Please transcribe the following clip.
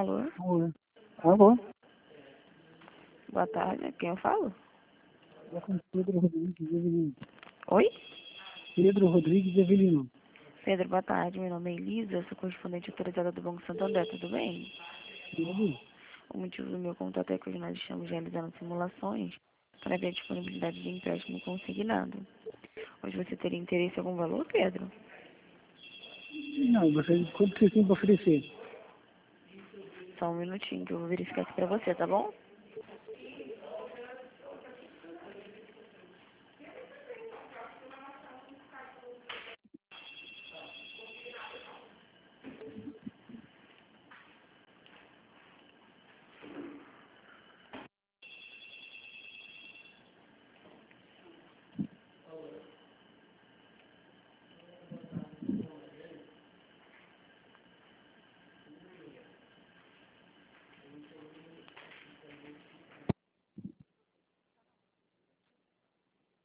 Alô? Oi. Alô? Boa tarde, quem eu falo? É com Pedro Rodrigues Avelino. Oi? Pedro Rodrigues Avelino. Pedro, boa tarde, meu nome é Elisa, sou correspondente autorizada do Banco Santander, tudo bem? Pedro? O motivo do meu contato é que hoje nós estamos realizando simulações para ver a disponibilidade de empréstimo consignado. Hoje você teria interesse em algum valor, Pedro? Não, quanto você tem para oferecer? Só um minutinho que eu vou verificar aqui para você, tá bom?